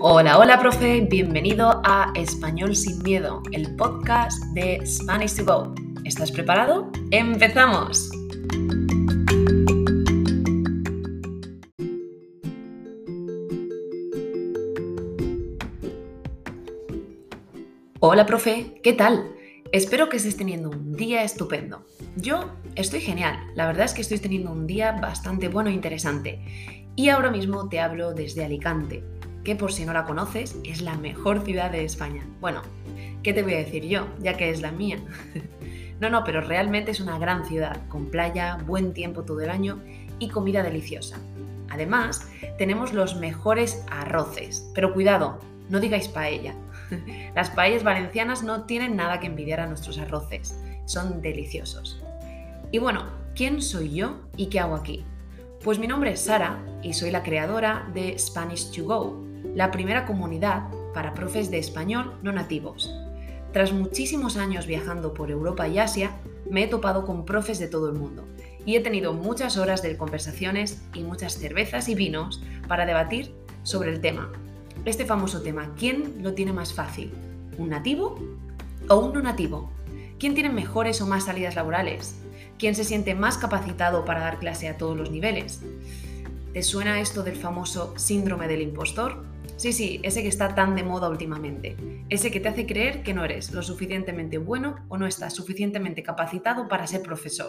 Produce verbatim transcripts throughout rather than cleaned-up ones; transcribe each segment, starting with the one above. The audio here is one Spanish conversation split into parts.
Hola, hola, profe, bienvenido a Español sin Miedo, el podcast de Spanish to Go. ¿Estás preparado? ¡Empezamos! Hola, profe, ¿qué tal? Espero que estés teniendo un día estupendo. Yo estoy genial, la verdad es que estoy teniendo un día bastante bueno e interesante. Y ahora mismo te hablo desde Alicante, que por si no la conoces, es la mejor ciudad de España. Bueno, ¿qué te voy a decir yo, ya que es la mía? No, no, pero realmente es una gran ciudad, con playa, buen tiempo todo el año y comida deliciosa. Además, tenemos los mejores arroces, pero cuidado, no digáis paella. Las paellas valencianas no tienen nada que envidiar a nuestros arroces, son deliciosos. Y bueno, ¿quién soy yo y qué hago aquí? Pues mi nombre es Sara y soy la creadora de Spanish to Go, la primera comunidad para profes de español no nativos. Tras muchísimos años viajando por Europa y Asia, me he topado con profes de todo el mundo y he tenido muchas horas de conversaciones y muchas cervezas y vinos para debatir sobre el tema. Este famoso tema, ¿quién lo tiene más fácil? ¿Un nativo o un no nativo? ¿Quién tiene mejores o más salidas laborales? ¿Quién se siente más capacitado para dar clase a todos los niveles? ¿Te suena esto del famoso síndrome del impostor? Sí, sí, ese que está tan de moda últimamente. Ese que te hace creer que no eres lo suficientemente bueno o no estás suficientemente capacitado para ser profesor.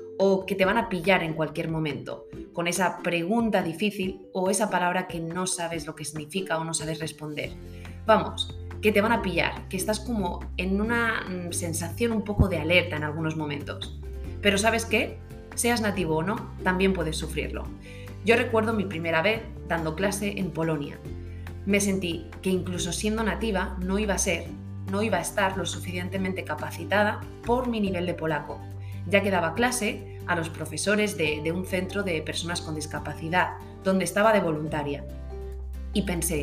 O que te van a pillar en cualquier momento, con esa pregunta difícil o esa palabra que no sabes lo que significa o no sabes responder. Vamos, que te van a pillar, que estás como en una mm, sensación un poco de alerta en algunos momentos. Pero ¿sabes qué? Seas nativo o no, también puedes sufrirlo. Yo recuerdo mi primera vez dando clase en Polonia. Me sentí que incluso siendo nativa no iba a ser, no iba a estar lo suficientemente capacitada por mi nivel de polaco, ya que daba clase a los profesores de, de un centro de personas con discapacidad, donde estaba de voluntaria. Y pensé,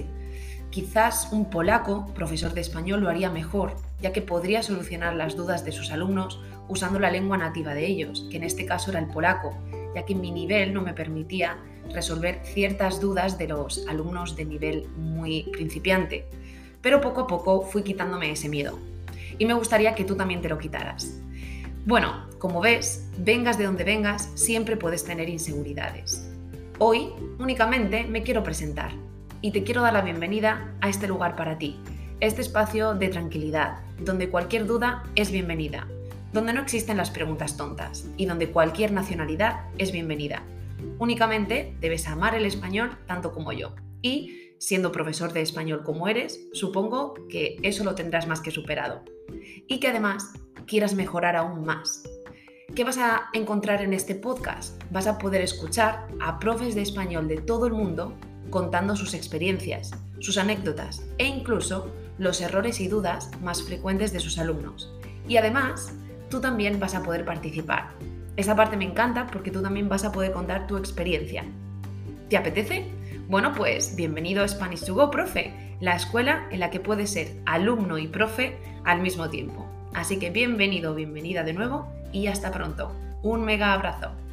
quizás un polaco, profesor de español, lo haría mejor, ya que podría solucionar las dudas de sus alumnos usando la lengua nativa de ellos, que en este caso era el polaco, ya que mi nivel no me permitía resolver ciertas dudas de los alumnos de nivel muy principiante. Pero poco a poco fui quitándome ese miedo. Y me gustaría que tú también te lo quitaras. Bueno, como ves, vengas de donde vengas, siempre puedes tener inseguridades. Hoy únicamente me quiero presentar y te quiero dar la bienvenida a este lugar para ti, este espacio de tranquilidad, donde cualquier duda es bienvenida, donde no existen las preguntas tontas y donde cualquier nacionalidad es bienvenida. Únicamente debes amar el español tanto como yo y, siendo profesor de español como eres, supongo que eso lo tendrás más que superado. Y que además quieras mejorar aún más. ¿Qué vas a encontrar en este podcast? Vas a poder escuchar a profes de español de todo el mundo contando sus experiencias, sus anécdotas e incluso los errores y dudas más frecuentes de sus alumnos. Y además, tú también vas a poder participar. Esa parte me encanta porque tú también vas a poder contar tu experiencia. ¿Te apetece? Bueno, pues bienvenido a Spanish to Go, profe, la escuela en la que puedes ser alumno y profe al mismo tiempo. Así que bienvenido o bienvenida de nuevo y hasta pronto. Un mega abrazo.